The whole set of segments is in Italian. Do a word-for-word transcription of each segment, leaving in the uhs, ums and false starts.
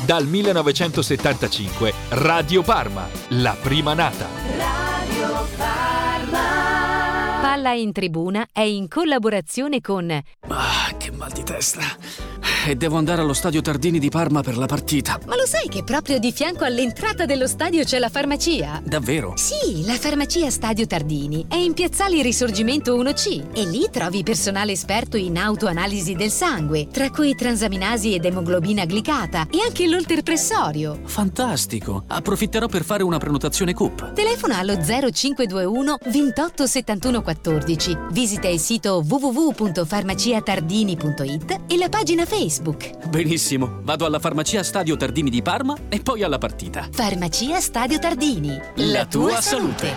Dal millenovecentosettantacinque Radio Parma, la prima nata. Radio Parma. Palla in Tribuna è in collaborazione con... Ah, che mal di testa. E devo andare allo stadio Tardini di Parma per la partita. Ma lo sai che proprio di fianco all'entrata dello stadio c'è la farmacia? Davvero? Sì, la farmacia Stadio Tardini è in Piazzale Risorgimento uno C e lì trovi personale esperto in autoanalisi del sangue, tra cui transaminasi ed emoglobina glicata e anche l'olterpressorio. Fantastico! Approfitterò per fare una prenotazione C U P. Telefona allo zero cinque due uno ventotto settantuno quattordici. Visita il sito w w w punto farmaciatardini punto it e la pagina Facebook. Benissimo, vado alla farmacia Stadio Tardini di Parma e poi alla partita. Farmacia Stadio Tardini, la tua salute.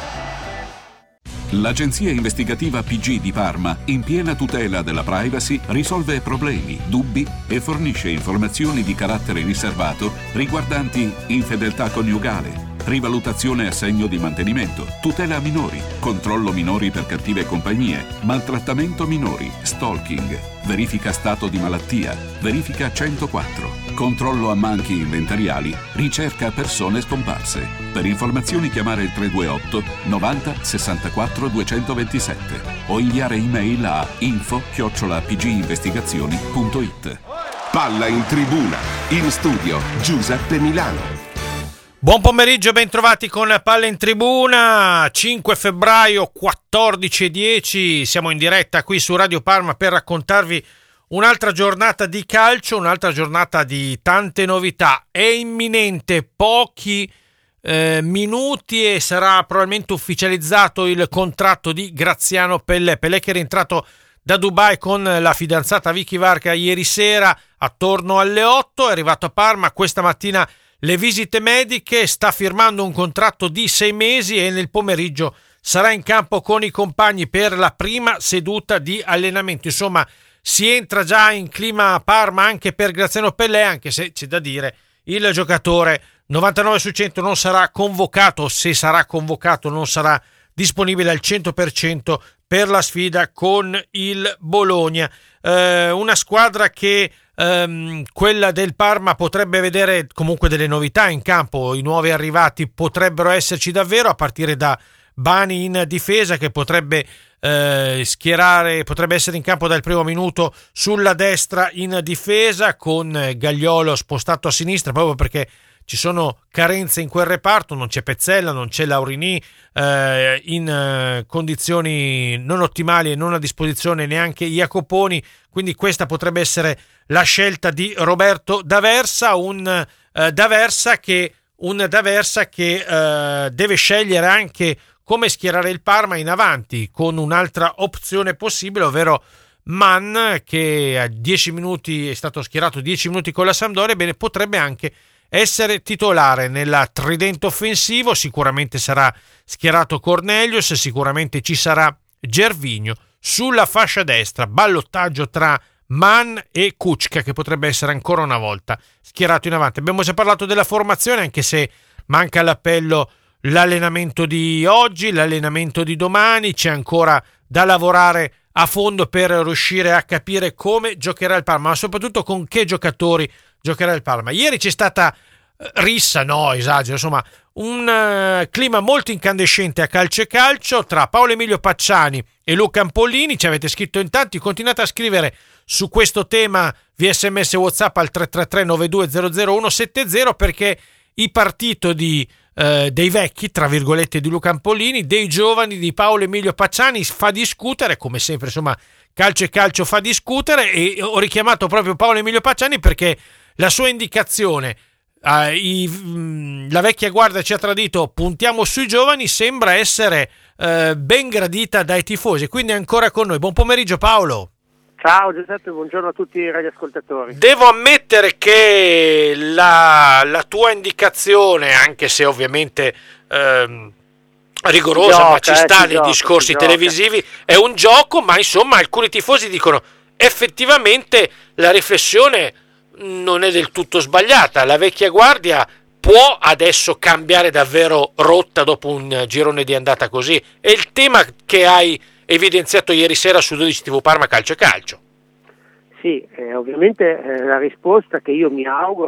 L'agenzia investigativa P G di Parma, in piena tutela della privacy, risolve problemi, dubbi e fornisce informazioni di carattere riservato riguardanti infedeltà coniugale, rivalutazione assegno di mantenimento, tutela minori, controllo minori per cattive compagnie, maltrattamento minori, stalking, verifica stato di malattia, verifica centoquattro, controllo ammanchi inventariali, ricerca persone scomparse. Per informazioni chiamare il tre due otto novanta sessantaquattro duecentoventisette o inviare email a info chiocciola pginvestigazioni punto it. Palla in Tribuna, in studio Giuseppe Milano. Buon pomeriggio, ben trovati con Palla in Tribuna, cinque febbraio quattordici e dieci, siamo in diretta qui su Radio Parma per raccontarvi un'altra giornata di calcio, un'altra giornata di tante novità. È imminente, pochi eh, minuti e sarà probabilmente ufficializzato il contratto di Graziano Pellè. Pellè che è rientrato da Dubai con la fidanzata Vicky Varca ieri sera attorno alle otto, è arrivato a Parma questa mattina. Le visite mediche, sta firmando un contratto di sei mesi e nel pomeriggio sarà in campo con i compagni per la prima seduta di allenamento. Insomma, si entra già in clima a Parma anche per Graziano Pellè, anche se c'è da dire il giocatore novantanove su cento non sarà convocato, se sarà convocato non sarà disponibile al cento per cento per la sfida con il Bologna. Eh, una squadra che Um, quella del Parma potrebbe vedere comunque delle novità in campo, i nuovi arrivati potrebbero esserci davvero, a partire da Bani in difesa che potrebbe eh, schierare, potrebbe essere in campo dal primo minuto sulla destra in difesa, con Gagliolo spostato a sinistra proprio perché ci sono carenze in quel reparto, non c'è Pezzella, non c'è Laurini eh, in eh, condizioni non ottimali e non a disposizione neanche Jacoponi, quindi questa potrebbe essere la scelta di Roberto D'Aversa, un eh, D'Aversa che, un D'Aversa che eh, deve scegliere anche come schierare il Parma in avanti, con un'altra opzione possibile, ovvero Mann, che a dieci minuti è stato schierato dieci minuti con la Sampdoria, bene, potrebbe anche essere titolare nella tridente offensivo. Sicuramente sarà schierato Cornelius, sicuramente ci sarà Gervinho sulla fascia destra, ballottaggio tra Mann e Kučka che potrebbe essere ancora una volta schierato in avanti. Abbiamo già parlato della formazione, anche se manca all'appello l'allenamento di oggi, l'allenamento di domani, c'è ancora da lavorare a fondo per riuscire a capire come giocherà il Parma, ma soprattutto con che giocatori giocherà il Parma. Ieri c'è stata rissa, no, esagero, insomma, un uh, clima molto incandescente a calcio e calcio tra Paolo Emilio Pacciani e Luca Ampollini. Ci avete scritto in tanti, continuate a scrivere su questo tema via sms WhatsApp al tre tre tre nove due zero zero uno sette zero, perché il partito di Uh, dei vecchi, tra virgolette, di Luca Ampollini, dei giovani di Paolo Emilio Pacciani fa discutere, come sempre, insomma, calcio e calcio fa discutere, e ho richiamato proprio Paolo Emilio Pacciani perché la sua indicazione, uh, i, mh, la vecchia guardia ci ha tradito, puntiamo sui giovani, sembra essere uh, ben gradita dai tifosi, quindi è ancora con noi. Buon pomeriggio Paolo. Ciao Giuseppe, buongiorno a tutti i radioascoltatori. Devo ammettere che la, la tua indicazione, anche se ovviamente ehm, rigorosa, gioca, ma ci eh, sta nei gioca, discorsi televisivi, è un gioco, ma insomma alcuni tifosi dicono effettivamente la riflessione non è del tutto sbagliata, la vecchia guardia può adesso cambiare davvero rotta dopo un girone di andata così. È il tema che hai evidenziato ieri sera su dodici tivù Parma Calcio e Calcio. Sì, eh, ovviamente eh, la risposta che io mi auguro che ci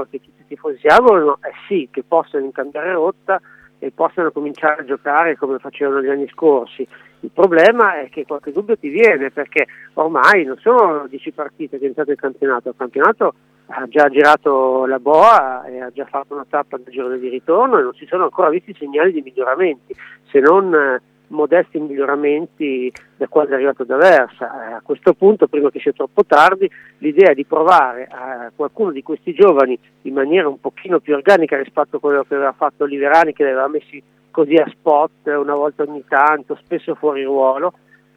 tutti i tifosi si augurano è sì che possano cambiare rotta e possano cominciare a giocare come facevano gli anni scorsi. Il problema è che qualche dubbio ti viene, perché ormai non sono dieci partite che è iniziato il campionato, il campionato ha già girato la boa e ha già fatto una tappa del girone di ritorno e non si sono ancora visti segnali di miglioramenti, se non eh, modesti miglioramenti da quando è arrivato D'Aversa. Eh, a questo punto, prima che sia troppo tardi, l'idea di provare a qualcuno di questi giovani in maniera un pochino più organica rispetto a quello che aveva fatto Liverani, che li aveva messi così a spot una volta ogni tanto, spesso fuori ruolo,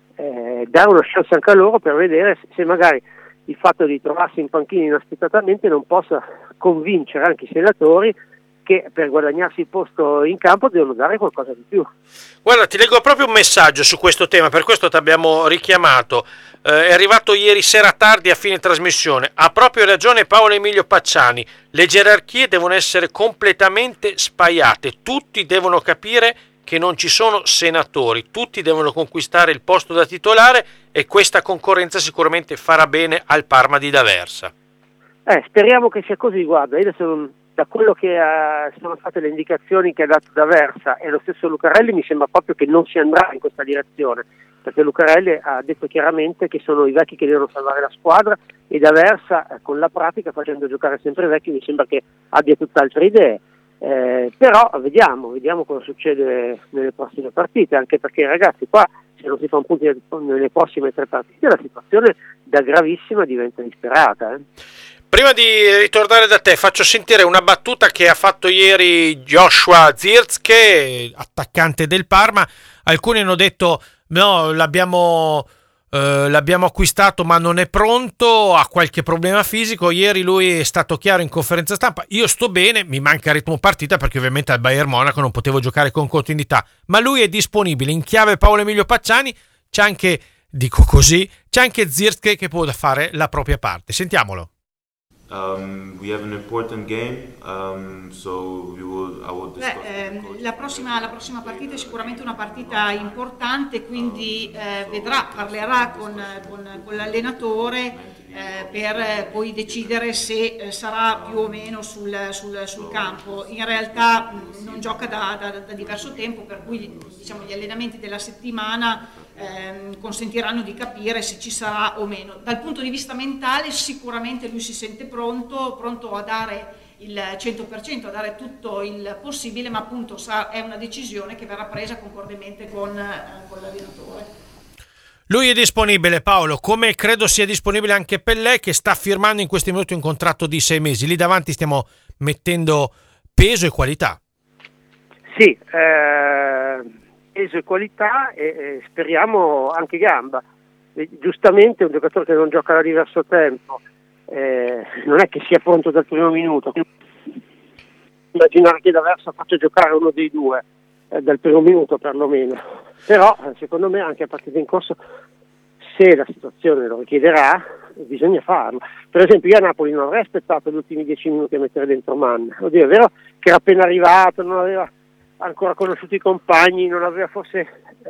eh, dare una chance anche a loro per vedere se, se magari il fatto di trovarsi in panchina inaspettatamente non possa convincere anche i senatori che per guadagnarsi il posto in campo devono dare qualcosa di più. Guarda, ti leggo proprio un messaggio su questo tema, per questo ti abbiamo richiamato. Eh, è arrivato ieri sera tardi a fine trasmissione. Ha proprio ragione Paolo Emilio Pacciani, le gerarchie devono essere completamente spaiate, tutti devono capire che non ci sono senatori, tutti devono conquistare il posto da titolare e questa concorrenza sicuramente farà bene al Parma di D'Aversa. Eh, speriamo che sia così. Guarda, io adesso non... da quello che uh, sono state le indicazioni che ha dato D'Aversa e lo stesso Lucarelli, mi sembra proprio che non si andrà in questa direzione, perché Lucarelli ha detto chiaramente che sono i vecchi che devono salvare la squadra e D'Aversa eh, con la pratica, facendo giocare sempre i vecchi, mi sembra che abbia tutt'altre idee. Eh, però vediamo, vediamo cosa succede nelle prossime partite, anche perché ragazzi qua se non si fa un punto nelle prossime tre partite la situazione da gravissima diventa disperata. Eh. Prima di ritornare da te faccio sentire una battuta che ha fatto ieri Joshua Zirkzee, attaccante del Parma. Alcuni hanno detto no, l'abbiamo, eh, l'abbiamo acquistato ma non è pronto, ha qualche problema fisico. Ieri lui è stato chiaro in conferenza stampa: io sto bene, mi manca ritmo partita perché ovviamente al Bayern Monaco non potevo giocare con continuità, ma lui è disponibile. In chiave Paolo Emilio Pacciani c'è anche, dico così, c'è anche Zirkzee che può fare la propria parte. Sentiamolo. Um, we have an important game, um, so we will, I will discuss. Beh, ehm, la, prossima, la prossima partita è sicuramente una partita importante, quindi eh, vedrà, parlerà con, con, con l'allenatore eh, per poi decidere se eh, sarà più o meno sul, sul, sul campo. In realtà mh, non gioca da, da, da diverso tempo, per cui diciamo, gli allenamenti della settimana Ehm, consentiranno di capire se ci sarà o meno. Dal punto di vista mentale sicuramente lui si sente pronto, pronto a dare il cento per cento, a dare tutto il possibile, ma appunto sa, è una decisione che verrà presa concordemente con, eh, con l'allenatore. Lui è disponibile, Paolo, come credo sia disponibile anche Pellè, che sta firmando in questi minuti un contratto di sei mesi. Lì davanti stiamo mettendo peso e qualità. Sì, eh... peso e qualità e, e speriamo anche gamba. E, giustamente un giocatore che non gioca da diverso tempo eh, non è che sia pronto dal primo minuto. Immaginare che D'Aversa faccia giocare uno dei due eh, dal primo minuto perlomeno, però eh, secondo me anche a partita in corso, se la situazione lo richiederà, bisogna farlo. Per esempio io a Napoli non avrei aspettato gli ultimi dieci minuti a mettere dentro Mann. Oddio, è vero che era appena arrivato, non aveva ancora conosciuto i compagni, non aveva forse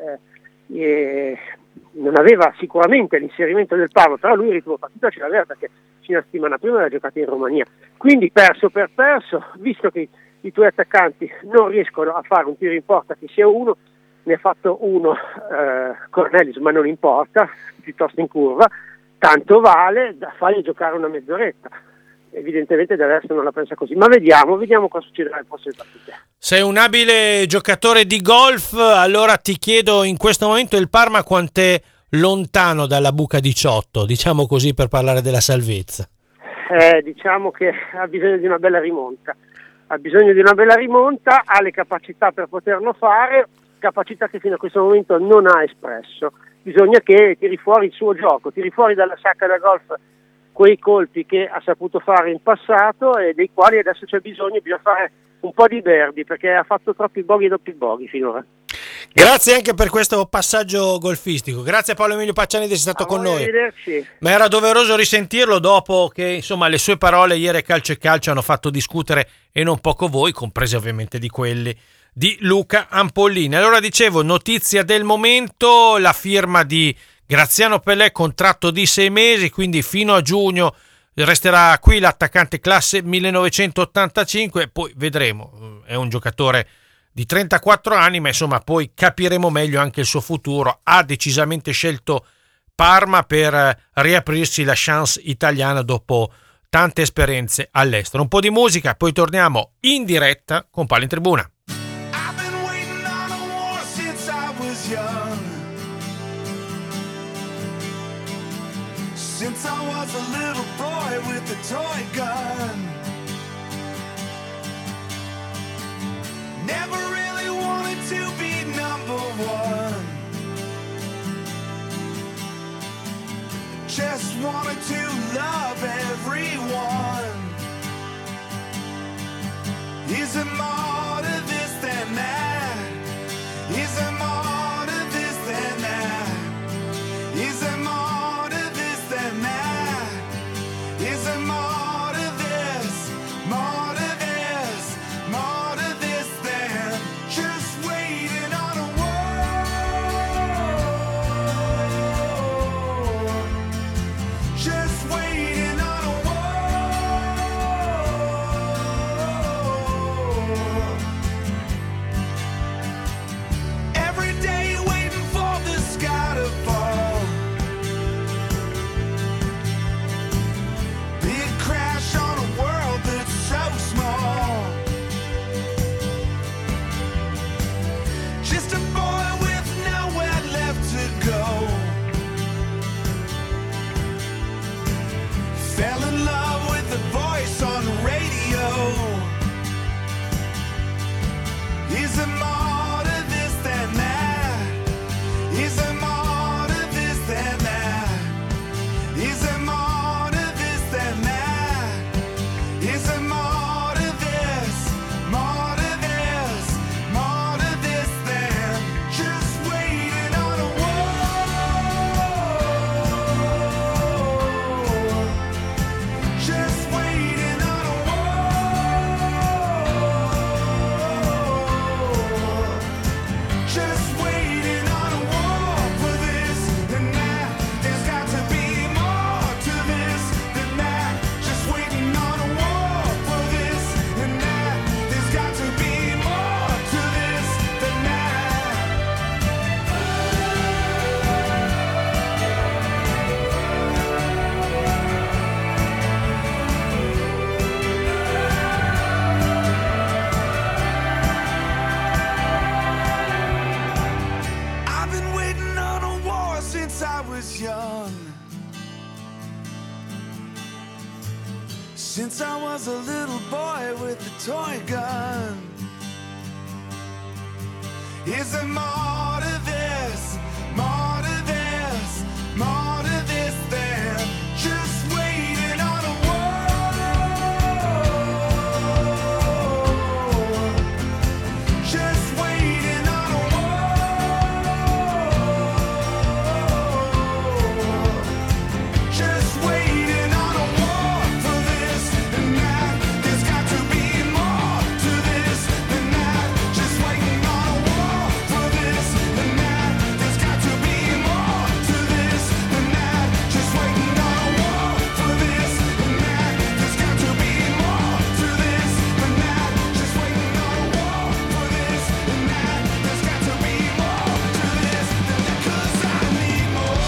eh, eh, non aveva sicuramente l'inserimento del Parma, però lui il ritmo partita ce l'aveva perché fino a settimana prima aveva giocato in Romania. Quindi perso per perso, visto che i tuoi attaccanti non riescono a fare un tiro in porta che sia uno, ne ha fatto uno eh, Cornelius, ma non importa, piuttosto in curva, tanto vale da fargli giocare una mezz'oretta. Evidentemente D'Aversa non la pensa così, ma vediamo, vediamo cosa succederà nelle prossime partite. Sei un abile giocatore di golf, allora ti chiedo in questo momento il Parma quant'è lontano dalla buca diciotto, diciamo così per parlare della salvezza. Eh, diciamo che ha bisogno di una bella rimonta, ha bisogno di una bella rimonta, ha le capacità per poterlo fare, capacità che fino a questo momento non ha espresso. Bisogna che tiri fuori il suo gioco, tiri fuori dalla sacca da golf quei colpi che ha saputo fare in passato e dei quali adesso c'è bisogno, bisogna fare un po' di verdi perché ha fatto troppi bogey e doppi bogey finora. Grazie anche per questo passaggio golfistico, grazie a Paolo Emilio Pacciani di essere stato a con noi. Arrivederci. Ma era doveroso risentirlo dopo che insomma le sue parole ieri a Calcio e Calcio hanno fatto discutere e non poco voi, compresi ovviamente di quelli di Luca Ampollini. Allora dicevo, notizia del momento, la firma di Graziano Pellè, contratto di sei mesi, quindi fino a giugno resterà qui l'attaccante classe millenovecentottantacinque, poi vedremo, è un giocatore di trentaquattro anni, ma insomma poi capiremo meglio anche il suo futuro. Ha decisamente scelto Parma per riaprirsi la chance italiana dopo tante esperienze all'estero. Un po' di musica, poi torniamo in diretta con Palla in Tribuna. Since I was a little boy with a toy gun, never really wanted to be number one, just wanted to love everyone. Is there more to this than that? Is there more to this than that? Is there more? Is there more to this, more to this, more to this than just waiting on a war? Just waiting on a war. Every day waiting for the sky to fall. Fell in love with the voice on the radio. Is there more to this than that? Is there more to this than that? Is there more to this than that? Is there more to this, more to this, more to this than just waiting on a just waiting on a war, just waiting on a war for this and that. There's got to be more to this than that. Just waiting on a war for this and that. There's got to be more to this than that. I've been waiting on a war since I was young, since I was a little boy with a toy gun. Is there more to this, more to this, more to this than just waiting on a war? Just waiting on a war. Just waiting on a war for this and that. There's got to be more to this than that. Just waiting on a war for this and that. There's got to be more to this than that. Just waiting on a war for this and that. There's got to be more to this than that. Just waiting on a war for this and that. There's got to be more to this than that. 'Cause I need more.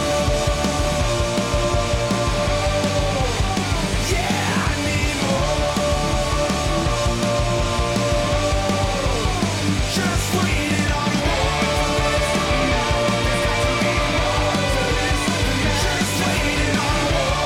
Yeah, I need more. Just waiting on a war. Just waiting on a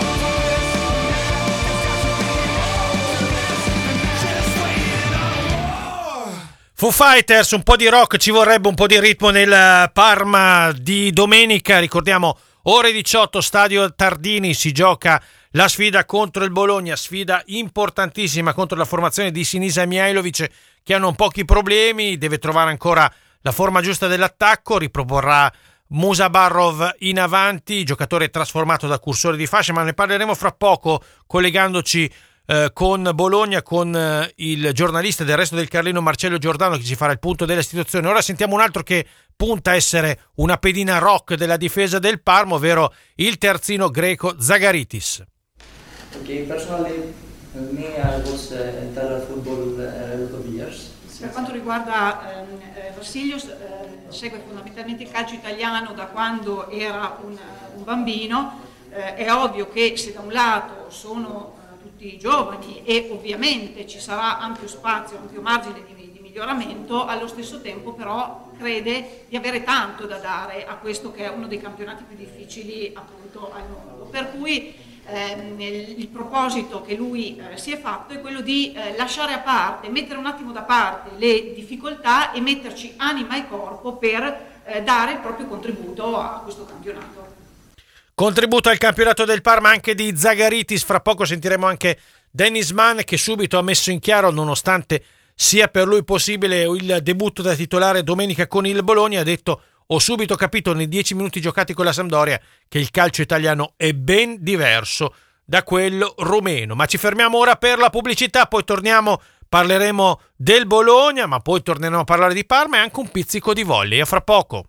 war. Foo Fighters, un po' di rock, ci vorrebbe un po' di ritmo nel Parma di domenica. Ricordiamo ore diciotto, stadio Tardini, si gioca la sfida contro il Bologna, sfida importantissima contro la formazione di Sinisa Mihajlovic, che hanno pochi problemi, deve trovare ancora la forma giusta dell'attacco, riproporrà Musabarrov in avanti, giocatore trasformato da cursore di fascia, ma ne parleremo fra poco collegandoci eh, con Bologna, con eh, il giornalista del Resto del Carlino Marcello Giordano, che ci farà il punto della situazione. Ora sentiamo un altro che punta a essere una pedina rock della difesa del Parma, ovvero il terzino greco Zagaritis. Okay, personally, me, I was uh, in Italian football uh, a lot of years. Per quanto riguarda ehm, eh, Vassilios, eh, segue fondamentalmente il calcio italiano da quando era un, un bambino. Eh, è ovvio che se da un lato sono eh, tutti giovani e ovviamente ci sarà ampio spazio, ampio margine di, di miglioramento, allo stesso tempo però crede di avere tanto da dare a questo che è uno dei campionati più difficili appunto al mondo. Per cui ehm, il, il proposito che lui eh, si è fatto è quello di eh, lasciare a parte, mettere un attimo da parte le difficoltà e metterci anima e corpo per eh, dare il proprio contributo a questo campionato. Contributo al campionato del Parma anche di Zagaritis. Fra poco sentiremo anche Dennis Mann, che subito ha messo in chiaro, nonostante sia per lui possibile il debutto da titolare domenica con il Bologna, ha detto: ho subito capito nei dieci minuti giocati con la Sampdoria che il calcio italiano è ben diverso da quello rumeno. Ma ci fermiamo ora per la pubblicità, poi torniamo, parleremo del Bologna, ma poi torneremo a parlare di Parma e anche un pizzico di volley. A fra poco.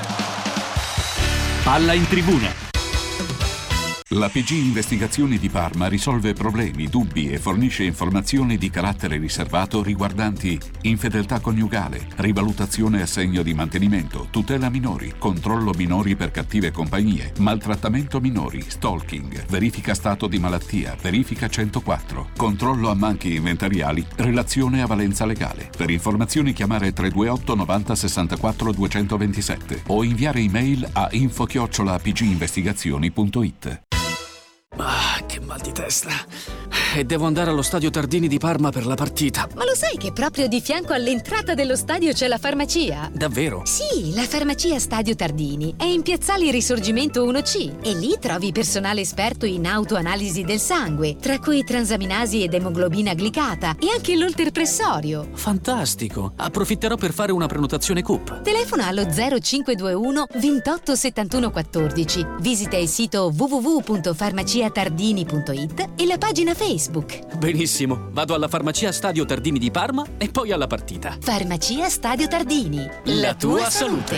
Palla in tribuna. La P G Investigazioni di Parma risolve problemi, dubbi e fornisce informazioni di carattere riservato riguardanti infedeltà coniugale, rivalutazione assegno di mantenimento, tutela minori, controllo minori per cattive compagnie, maltrattamento minori, stalking, verifica stato di malattia, verifica centoquattro, controllo a manchi inventariali, relazione a valenza legale. Per informazioni chiamare tre due otto novanta sessantaquattro duecentoventisette o inviare email a info chiocciola p g investigazioni punto it. Ah, che mal di testa. E devo andare allo stadio Tardini di Parma per la partita. Ma lo sai che proprio di fianco all'entrata dello stadio c'è la farmacia? Davvero? Sì, la farmacia Stadio Tardini è in Piazzale Risorgimento uno C e lì trovi personale esperto in autoanalisi del sangue, tra cui transaminasi ed emoglobina glicata e anche l'olterpressorio. Fantastico! Approfitterò per fare una prenotazione C U P. Telefona allo zero cinque due uno ventotto settantuno quattordici, visita il sito w w w punto farmacia tardini punto it e la pagina Facebook. Benissimo, vado alla farmacia Stadio Tardini di Parma e poi alla partita. Farmacia Stadio Tardini, la, La tua, tua salute.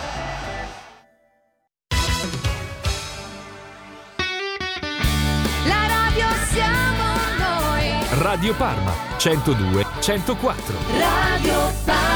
La radio siamo noi. Radio Parma centodue centoquattro. Radio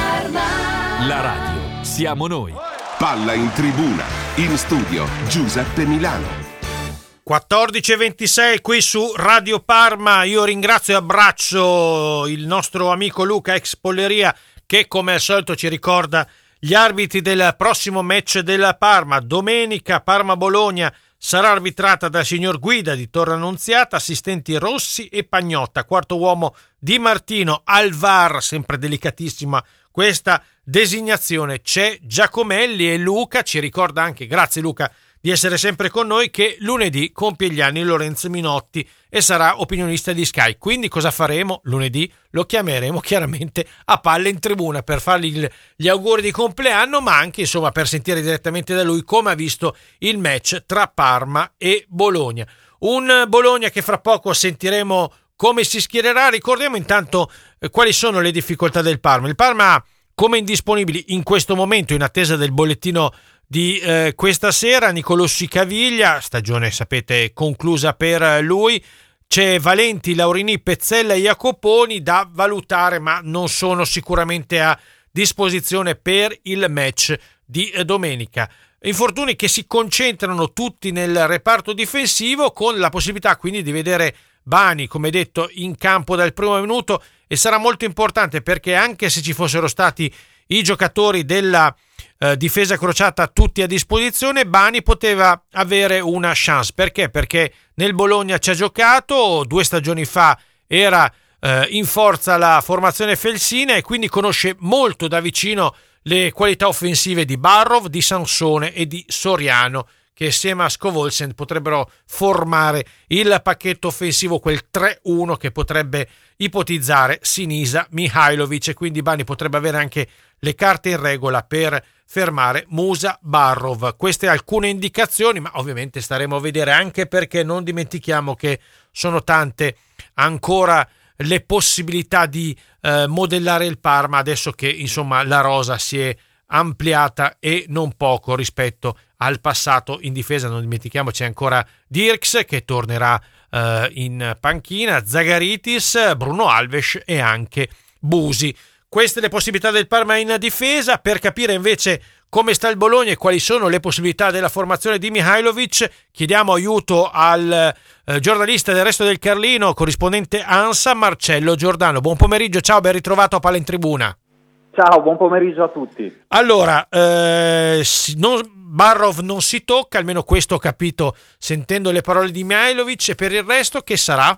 Parma. La radio siamo noi. Palla in tribuna. In studio Giuseppe Milano. quattordici e ventisei qui su Radio Parma. Io ringrazio e abbraccio il nostro amico Luca, ex Polleria, che come al solito ci ricorda gli arbitri del prossimo match della Parma. Domenica Parma-Bologna sarà arbitrata dal signor Guida di Torre Annunziata, assistenti Rossi e Pagnotta, quarto uomo Di Martino. Al V A R, sempre delicatissima questa designazione, c'è Giacomelli, e Luca ci ricorda anche, grazie Luca di essere sempre con noi, che lunedì compie gli anni Lorenzo Minotti e sarà opinionista di Sky. Quindi cosa faremo? Lunedì lo chiameremo chiaramente a Palla in Tribuna per fargli il, gli auguri di compleanno, ma anche insomma per sentire direttamente da lui come ha visto il match tra Parma e Bologna. Un Bologna che fra poco sentiremo come si schiererà. Ricordiamo intanto eh, quali sono le difficoltà del Parma. Il Parma ha come indisponibili in questo momento, in attesa del bollettino di eh, questa sera, Nicolossi Caviglia, stagione sapete conclusa per lui. C'è Valenti, Laurini, Pezzella e Jacoponi da valutare, ma non sono sicuramente a disposizione per il match di eh, domenica. Infortuni che si concentrano tutti nel reparto difensivo, con la possibilità quindi di vedere Bani, come detto, in campo dal primo minuto, e sarà molto importante perché anche se ci fossero stati i giocatori della eh, difesa crociata tutti a disposizione, Bani poteva avere una chance. Perché? Perché nel Bologna ci ha giocato, due stagioni fa era eh, in forza la formazione felsina e quindi conosce molto da vicino le qualità offensive di Barrov, di Sansone e di Soriano, che assieme a Scovolsen potrebbero formare il pacchetto offensivo, quel tre uno che potrebbe ipotizzare Sinisa Mihajlovic, e quindi Bani potrebbe avere anche le carte in regola per fermare Musa Barrov. Queste alcune indicazioni, ma ovviamente staremo a vedere, anche perché non dimentichiamo che sono tante ancora le possibilità di eh, modellare il Parma adesso che insomma la rosa si è ampliata e non poco rispetto al passato in difesa. Non dimentichiamoci ancora Dirks che tornerà eh, in panchina, Zagaritis, Bruno Alves e anche Busi. Queste le possibilità del Parma in difesa. Per capire invece come sta il Bologna e quali sono le possibilità della formazione di Mihajlovic, chiediamo aiuto al eh, giornalista del Resto del Carlino, corrispondente ANSA, Marcello Giordano. Buon pomeriggio, ciao, ben ritrovato a Palla in Tribuna. Ciao, buon pomeriggio a tutti. Allora, eh, non, Barrov non si tocca, almeno questo ho capito sentendo le parole di Mihajlovic, e per il resto che sarà?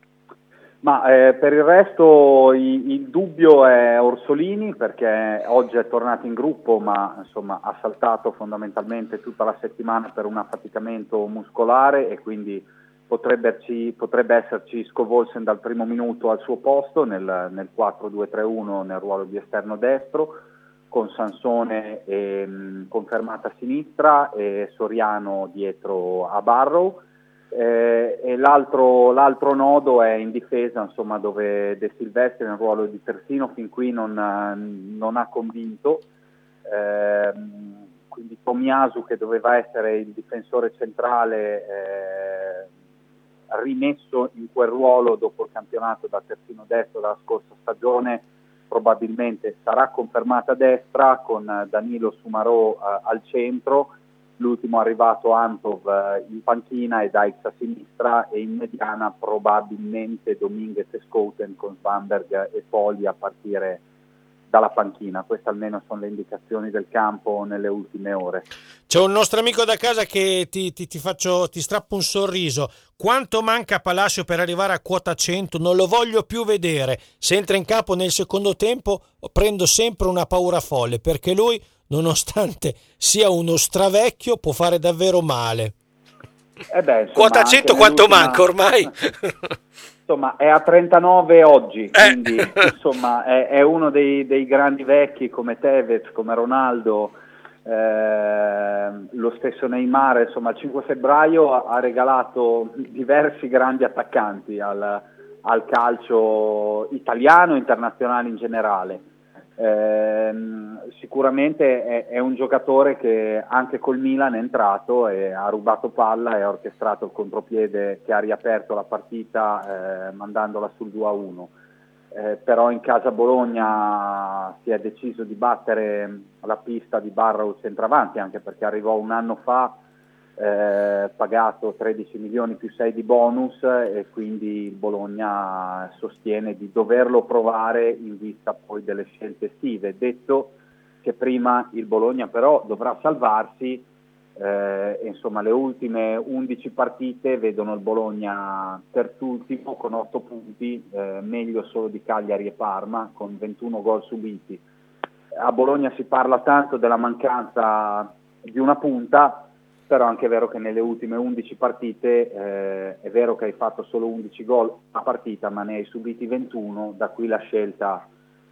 Ma eh, per il resto il, il dubbio è Orsolini, perché oggi è tornato in gruppo, ma insomma ha saltato fondamentalmente tutta la settimana per un affaticamento muscolare e quindi potrebbe, potrebbe esserci Scovolsen dal primo minuto al suo posto nel, nel quattro due tre uno nel ruolo di esterno destro, con Sansone e, mh, confermata a sinistra e Soriano dietro a Barrow. Eh, e l'altro, l'altro nodo è in difesa, insomma, dove De Silvestri nel ruolo di terzino fin qui non, non ha convinto, eh, quindi Tomiyasu, che doveva essere il difensore centrale, eh, rimesso in quel ruolo dopo il campionato da terzino destro della scorsa stagione, probabilmente sarà confermata a destra con Danilo Sumarò eh, al centro, l'ultimo arrivato Antov in panchina e Dykes a sinistra, e in mediana probabilmente Dominguez e Schouten con Svanberg e Poli a partire dalla panchina. Queste almeno sono le indicazioni del campo nelle ultime ore. C'è un nostro amico da casa che ti, ti, ti faccio ti strappo un sorriso. Quanto manca a Palacio per arrivare a quota cento? Non lo voglio più vedere. Se entra in campo nel secondo tempo prendo sempre una paura folle, perché lui, nonostante sia uno stravecchio, può fare davvero male. Eh beh, insomma, quota cento quanto manca ormai? Insomma, è a trentanove oggi, quindi eh. insomma è, è uno dei, dei grandi vecchi come Tevez, come Ronaldo, eh, lo stesso Neymar. Insomma, il cinque febbraio ha, ha regalato diversi grandi attaccanti al, al calcio italiano e internazionale in generale. Eh, sicuramente è, è un giocatore che anche col Milan è entrato e ha rubato palla e ha orchestrato il contropiede che ha riaperto la partita eh, mandandola sul due a uno. Eh, però in casa Bologna si è deciso di battere la pista di Barrow centravanti, anche perché arrivò un anno fa eh, pagato tredici milioni più sei di bonus, e quindi il Bologna sostiene di doverlo provare in vista poi delle scelte estive. Detto che prima il Bologna però dovrà salvarsi, eh, e insomma le ultime undici partite vedono il Bologna terzultimo con otto punti, eh, meglio solo di Cagliari e Parma con ventuno gol subiti. A Bologna si parla tanto della mancanza di una punta, però anche è vero che nelle ultime undici partite eh, è vero che hai fatto solo undici gol a partita, ma ne hai subiti ventuno, da qui la scelta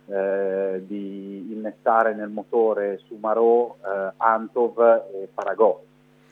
eh, di innestare nel motore Sumarò, eh, Antov e Paragò.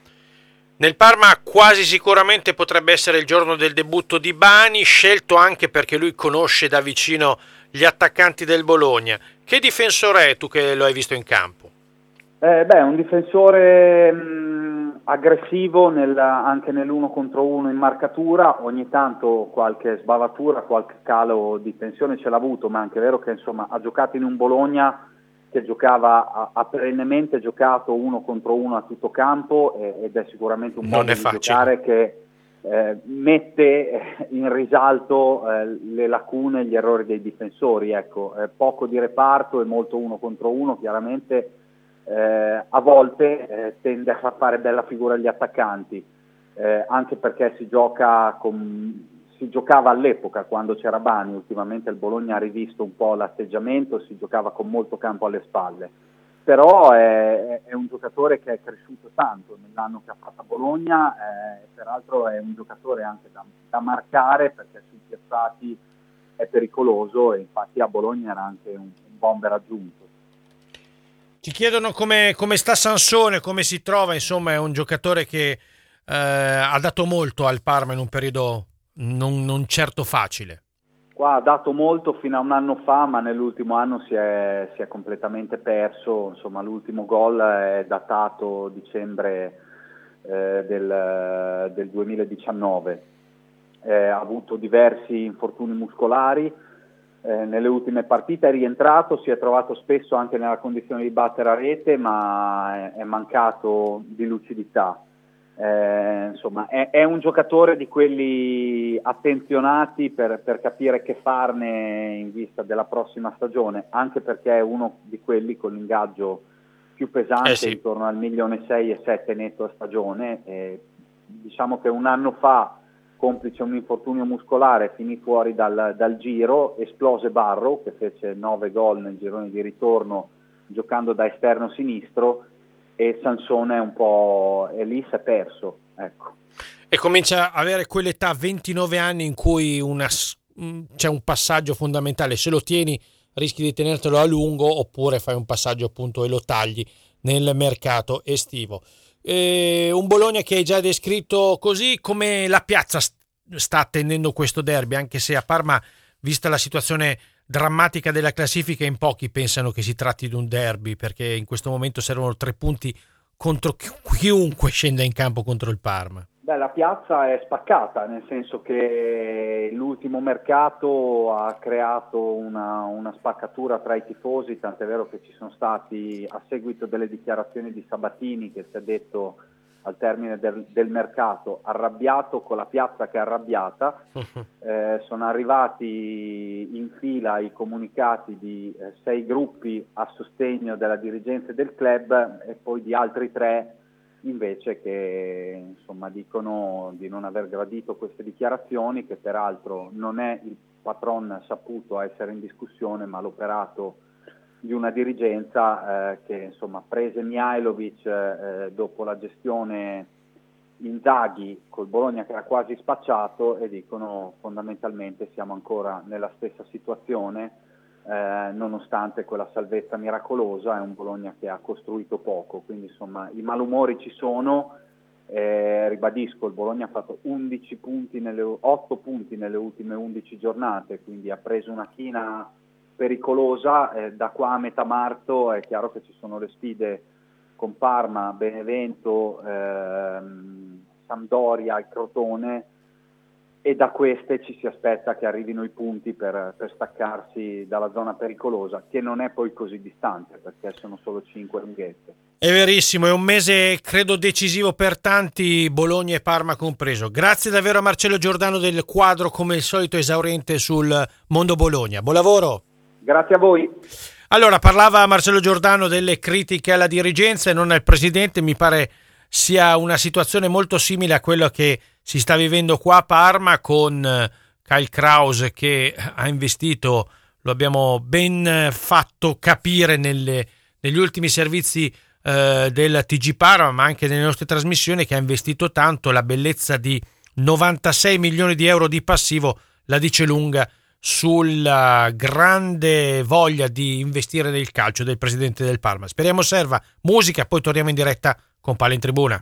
Nel Parma quasi sicuramente potrebbe essere il giorno del debutto di Bani, scelto anche perché lui conosce da vicino gli attaccanti del Bologna. Che difensore è tu che lo hai visto in campo? Eh, beh, un difensore mh, aggressivo nel, anche nell'uno contro uno in marcatura, ogni tanto qualche sbavatura, qualche calo di tensione ce l'ha avuto, ma anche è vero che insomma ha giocato in un Bologna che giocava, ha, ha perennemente giocato uno contro uno a tutto campo, e, ed è sicuramente un modo di giocare che eh, mette in risalto eh, le lacune e gli errori dei difensori. Ecco, eh, poco di reparto e molto uno contro uno, chiaramente. Eh, a volte eh, tende a far fare bella figura agli attaccanti, eh, anche perché si gioca con, si giocava all'epoca quando c'era Bani. Ultimamente il Bologna ha rivisto un po' l'atteggiamento, si giocava con molto campo alle spalle, però è, è un giocatore che è cresciuto tanto nell'anno che ha fatto a Bologna, eh, peraltro è un giocatore anche da, da marcare, perché sui piazzati è pericoloso, e infatti a Bologna era anche un, un bomber aggiunto. Ti chiedono come, come sta Sansone, come si trova. Insomma, è un giocatore che eh, ha dato molto al Parma in un periodo non, non certo facile. Qua ha dato molto fino a un anno fa, ma nell'ultimo anno si è, si è completamente perso. Insomma, l'ultimo gol è datato dicembre eh, del, del duemiladiciannove. eh, ha avuto diversi infortuni muscolari, eh, nelle ultime partite è rientrato, si è trovato spesso anche nella condizione di battere a rete, ma è, è mancato di lucidità. Eh, insomma, è, è un giocatore di quelli attenzionati per, per capire che farne in vista della prossima stagione, anche perché è uno di quelli con l'ingaggio più pesante, eh sì. intorno al milione sei e sette netto a stagione. E diciamo che un anno fa, complice un infortunio muscolare, finì fuori dal, dal giro, esplose Barrow, che fece nove gol nel girone di ritorno giocando da esterno sinistro, e Sansone è un po' e lì si è perso, ecco. E comincia a avere quell'età, ventinove anni, in cui una, c'è un passaggio fondamentale: se lo tieni rischi di tenertelo a lungo, oppure fai un passaggio appunto e lo tagli nel mercato estivo. E un Bologna che hai già descritto così. Come la piazza sta attendendo questo derby, anche se a Parma, vista la situazione drammatica della classifica, in pochi pensano che si tratti di un derby, perché in questo momento servono tre punti contro chiunque scenda in campo contro il Parma. Beh, la piazza è spaccata, nel senso che l'ultimo mercato ha creato una, una spaccatura tra i tifosi, tant'è vero che ci sono stati, a seguito delle dichiarazioni di Sabatini, che si è detto al termine del, del mercato, arrabbiato con la piazza che è arrabbiata, eh, sono arrivati in fila i comunicati di eh, sei gruppi a sostegno della dirigenza del club, e poi di altri tre invece che insomma dicono di non aver gradito queste dichiarazioni, che peraltro non è il patron saputo a essere in discussione, ma l'operato di una dirigenza eh, che insomma prese Mihajlovic eh, dopo la gestione Inzaghi col Bologna che era quasi spacciato, e dicono fondamentalmente siamo ancora nella stessa situazione, eh, nonostante quella salvezza miracolosa. È un Bologna che ha costruito poco, quindi insomma i malumori ci sono. Eh, ribadisco, il Bologna ha fatto undici punti nelle, otto punti nelle ultime undici giornate, quindi ha preso una china pericolosa. Eh, da qua a metà marzo è chiaro che ci sono le sfide con Parma, Benevento, ehm, Sampdoria e Crotone, e da queste ci si aspetta che arrivino i punti per, per staccarsi dalla zona pericolosa, che non è poi così distante perché sono solo cinque lunghezze. È verissimo, è un mese credo decisivo per tanti, Bologna e Parma compreso. Grazie davvero a Marcello Giordano del quadro, come il solito esauriente sul mondo Bologna. Buon lavoro. Grazie a voi. Allora, parlava Marcello Giordano delle critiche alla dirigenza e non al presidente. Mi pare sia una situazione molto simile a quella che si sta vivendo qua a Parma, con Kyle Krause che ha investito, lo abbiamo ben fatto capire nelle, negli ultimi servizi eh, del T G Parma, ma anche nelle nostre trasmissioni, che ha investito tanto. La bellezza di novantasei milioni di euro di passivo la dice lunga sulla grande voglia di investire nel calcio del presidente del Parma. Speriamo serva. Musica, poi torniamo in diretta con Palla in Tribuna.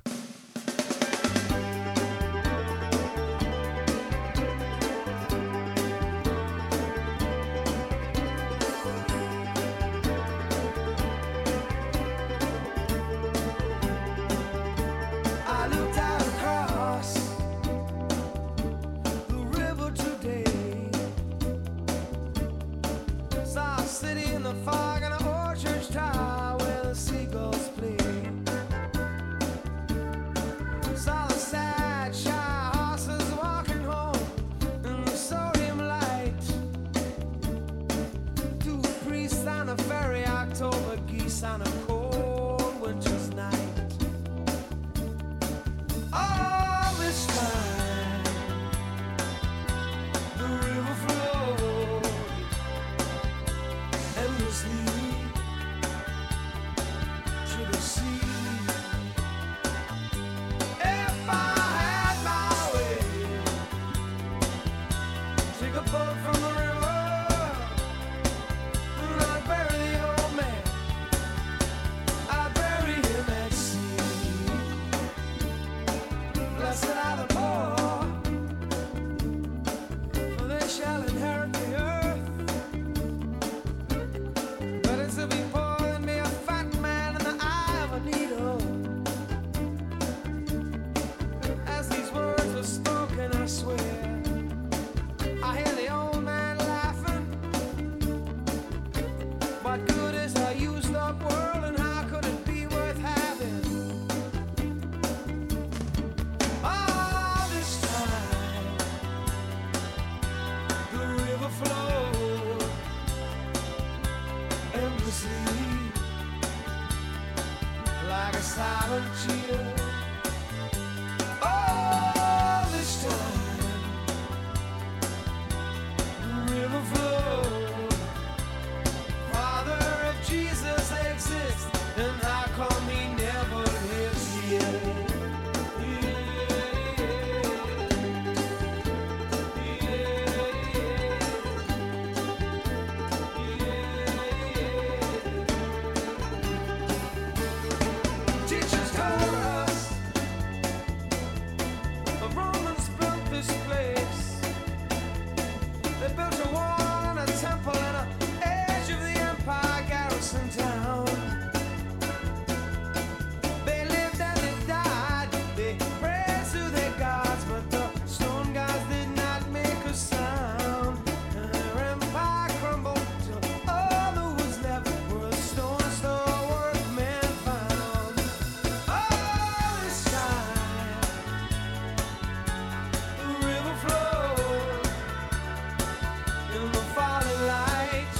silent cheer. All this time, the river flowed. Father, if Jesus exists, then how come he never lives here? Teachers told us the Romans built this place. They built a wall and a temple and a edge of the empire garrison town. They lived and they died. They prayed to their gods, but the stone gods did not make a sound. And their empire crumbled till all that was left were stones the workmen found. All this time, the river flowed in the falling light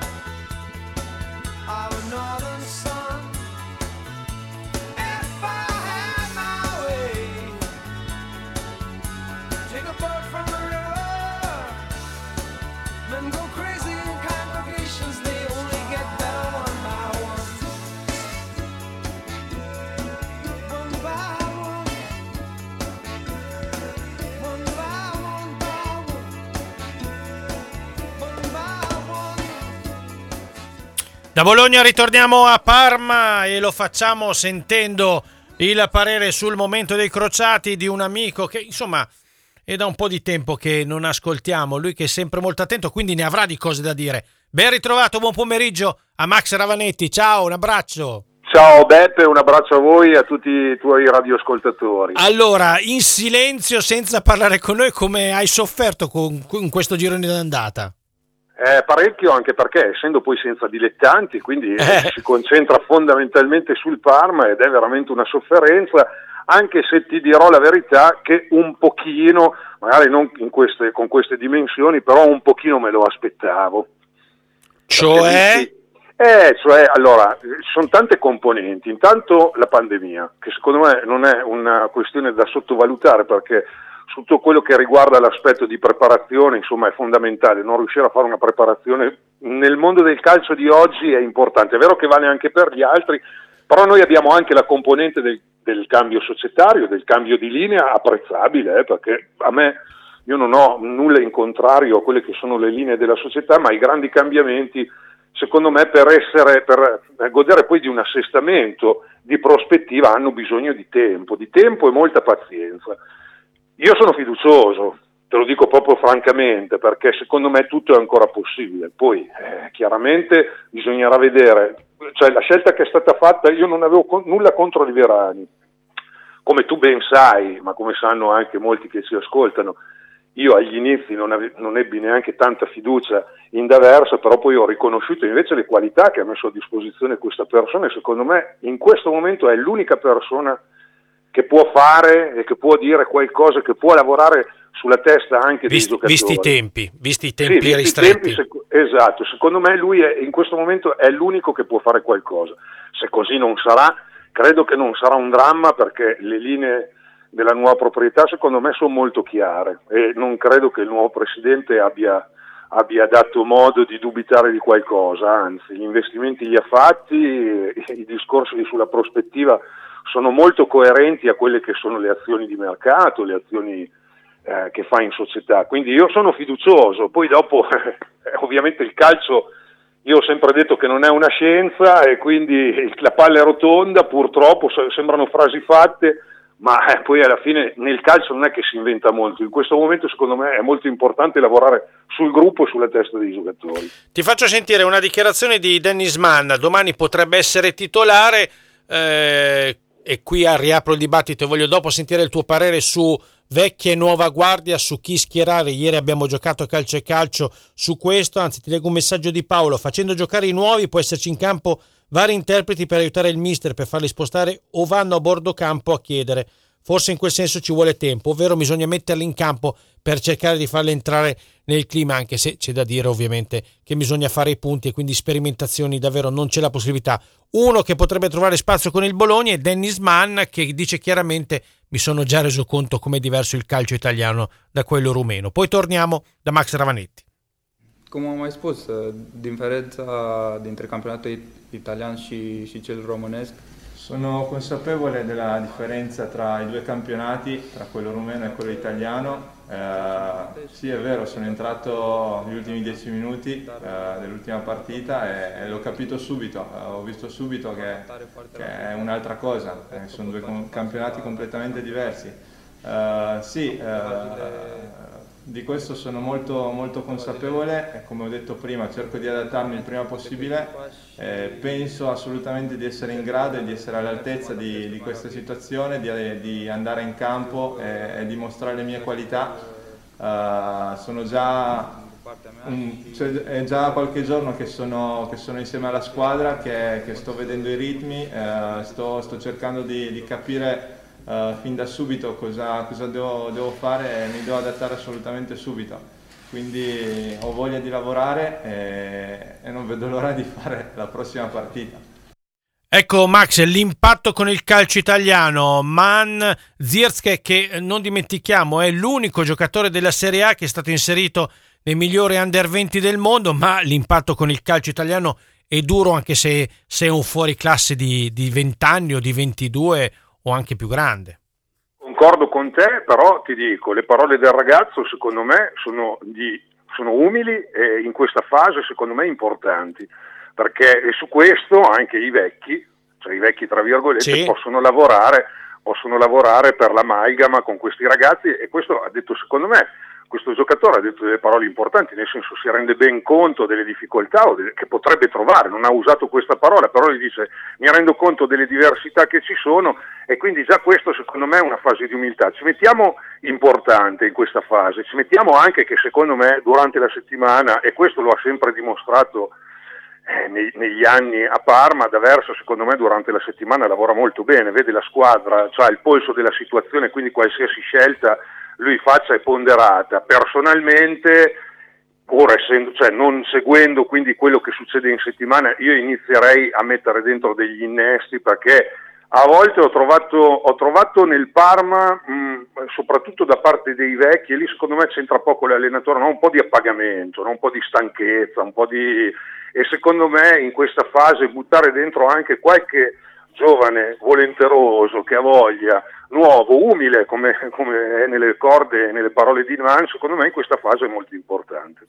of a northern sun. If I had my way, take a boat from the river, men go crazy in congregations, they only get better one by one. One by one, one by one by one, one by one. Da Bologna ritorniamo a Parma e lo facciamo sentendo il parere sul momento dei crociati di un amico che insomma è da un po' di tempo che non ascoltiamo, lui che è sempre molto attento, quindi ne avrà di cose da dire. Ben ritrovato, buon pomeriggio a Max Ravanetti, ciao, un abbraccio. Ciao Beppe, un abbraccio a voi e a tutti i tuoi radioascoltatori. Allora, in silenzio, senza parlare con noi, come hai sofferto con, con questo girone d'andata? Eh, parecchio, anche perché essendo poi senza dilettanti, quindi eh. si concentra fondamentalmente sul Parma ed è veramente una sofferenza, anche se ti dirò la verità che un pochino, magari non in queste, con queste dimensioni, però un pochino me lo aspettavo. Cioè? Perché, eh, cioè, allora, ci sono tante componenti. Intanto la pandemia, che secondo me non è una questione da sottovalutare, perché tutto quello che riguarda l'aspetto di preparazione, insomma, è fondamentale. Non riuscire a fare una preparazione nel mondo del calcio di oggi è importante. È vero che vale anche per gli altri, però noi abbiamo anche la componente del, del cambio societario, del cambio di linea apprezzabile, eh, perché a me, io non ho nulla in contrario a quelle che sono le linee della società, ma i grandi cambiamenti, secondo me, per essere, per godere poi di un assestamento di prospettiva hanno bisogno di tempo, di tempo e molta pazienza. Io sono fiducioso, te lo dico proprio francamente, perché secondo me tutto è ancora possibile. Poi eh, chiaramente bisognerà vedere, cioè la scelta che è stata fatta, io non avevo con, nulla contro Liverani, come tu ben sai, ma come sanno anche molti che ci ascoltano. Io agli inizi non, ave, non ebbi neanche tanta fiducia in D'Aversa, però poi ho riconosciuto invece le qualità che ha messo a disposizione questa persona e secondo me in questo momento è l'unica persona che può fare e che può dire qualcosa, che può lavorare sulla testa anche visti, dei giocatori. Visti i tempi, visti i tempi sì, ristretti. I tempi, sec- esatto, secondo me lui è, in questo momento è l'unico che può fare qualcosa. Se così non sarà, credo che non sarà un dramma, perché le linee della nuova proprietà secondo me sono molto chiare e non credo che il nuovo presidente abbia, abbia dato modo di dubitare di qualcosa, anzi gli investimenti li ha fatti, i discorsi sulla prospettiva sono molto coerenti a quelle che sono le azioni di mercato, le azioni eh, che fa in società, quindi io sono fiducioso. Poi dopo eh, ovviamente il calcio, io ho sempre detto che non è una scienza e quindi la palla è rotonda, purtroppo sembrano frasi fatte, ma eh, poi alla fine nel calcio non è che si inventa molto. In questo momento secondo me è molto importante lavorare sul gruppo e sulla testa dei giocatori. Ti faccio sentire una dichiarazione di Dennis Mann, domani potrebbe essere titolare, eh, e qui riapro il dibattito e voglio dopo sentire il tuo parere su vecchia e nuova guardia, su chi schierare. Ieri abbiamo giocato calcio e calcio su questo, anzi ti leggo un messaggio di Paolo: facendo giocare i nuovi può esserci in campo vari interpreti per aiutare il mister, per farli spostare o vanno a bordo campo a chiedere. forse in quel senso ci vuole tempo, ovvero bisogna metterli in campo per cercare di farli entrare nel clima, anche se c'è da dire ovviamente che bisogna fare i punti e quindi sperimentazioni davvero non c'è la possibilità. Uno che potrebbe trovare spazio con il Bologna è Dennis Mann, che dice chiaramente: mi sono già reso conto com'è diverso il calcio italiano da quello rumeno. Poi torniamo da Max Ravanetti. Cum am mai spus, differența dintre campionatul italian și, și cel românesc. Sono consapevole della differenza tra i due campionati, tra quello rumeno e quello italiano. Eh, sì, è vero, sono entrato negli ultimi dieci minuti eh, dell'ultima partita e, e l'ho capito subito, eh, ho visto subito che, che è un'altra cosa, eh, sono due com- campionati completamente diversi. Eh, sì, eh, di questo sono molto, molto consapevole e, come ho detto prima, cerco di adattarmi il prima possibile. Eh, penso assolutamente di essere in grado e di essere all'altezza di, di questa situazione, di, di andare in campo e, e dimostrare le mie qualità. Uh, sono già, un, cioè, è già qualche giorno che sono, che sono insieme alla squadra, che, che sto vedendo i ritmi, uh, sto, sto cercando di, di capire Uh, fin da subito cosa, cosa devo, devo fare e mi devo adattare assolutamente subito, quindi ho voglia di lavorare e, e non vedo l'ora di fare la prossima partita. Ecco Max, l'impatto con il calcio italiano. Mann Zierske, che non dimentichiamo è l'unico giocatore della Serie A che è stato inserito nei migliori under venti del mondo, ma l'impatto con il calcio italiano è duro, anche se sei un fuoriclasse di, di venti anni o di ventidue o anche più grande. Concordo con te, però ti dico, le parole del ragazzo secondo me sono, di, sono umili e in questa fase secondo me importanti, perché e su questo anche i vecchi, cioè i vecchi tra virgolette, sì, possono lavorare, possono lavorare per l'amalgama con questi ragazzi, e questo ha detto, secondo me, questo giocatore ha detto delle parole importanti, nel senso si rende ben conto delle difficoltà o delle, che potrebbe trovare, non ha usato questa parola, però gli dice mi rendo conto delle diversità che ci sono, e quindi già questo secondo me è una fase di umiltà. Ci mettiamo importante in questa fase, ci mettiamo anche che secondo me durante la settimana, e questo lo ha sempre dimostrato eh, nei, negli anni a Parma, D'Aversa secondo me durante la settimana lavora molto bene, vede la squadra, ha il polso della situazione, quindi qualsiasi scelta lui faccia è ponderata. Personalmente, pur essendo, cioè non seguendo quindi quello che succede in settimana, io inizierei a mettere dentro degli innesti, perché a volte ho trovato, ho trovato nel Parma, mh, soprattutto da parte dei vecchi, e lì secondo me c'entra poco l'allenatore, no? Un po' di appagamento, no? Un po' di stanchezza, un po' di... e secondo me in questa fase buttare dentro anche qualche giovane volenteroso che ha voglia, nuovo, umile, come, come è nelle corde e nelle parole di Mann, secondo me in questa fase è molto importante.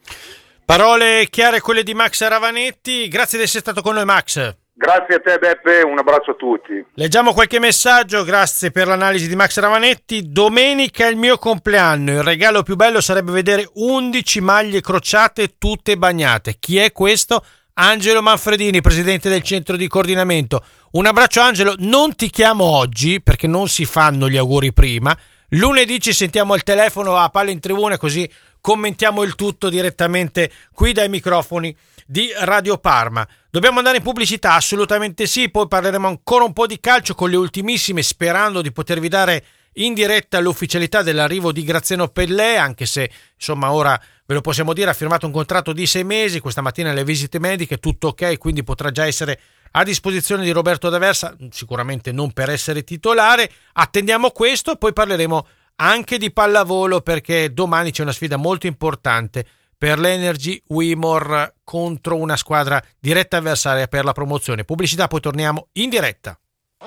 Parole chiare quelle di Max Ravanetti, grazie di essere stato con noi Max. Grazie a te Beppe, un abbraccio a tutti. Leggiamo qualche messaggio, grazie per l'analisi di Max Ravanetti. Domenica è il mio compleanno, il regalo più bello sarebbe vedere undici maglie crociate tutte bagnate. Chi è questo? Angelo Manfredini, presidente del centro di coordinamento. Un abbraccio Angelo, non ti chiamo oggi perché non si fanno gli auguri prima, lunedì ci sentiamo al telefono a Palla in Tribuna, così commentiamo il tutto direttamente qui dai microfoni di Radio Parma. Dobbiamo andare in pubblicità? Assolutamente sì, poi parleremo ancora un po' di calcio con le ultimissime, sperando di potervi dare in diretta l'ufficialità dell'arrivo di Graziano Pellè, anche se insomma ora ve lo possiamo dire, ha firmato un contratto di sei mesi, questa mattina le visite mediche, tutto ok, quindi potrà già essere a disposizione di Roberto D'Aversa, sicuramente non per essere titolare. Attendiamo questo, poi parleremo anche di pallavolo, perché domani c'è una sfida molto importante per l'Energy Wimor contro una squadra diretta avversaria per la promozione. Pubblicità, poi torniamo in diretta.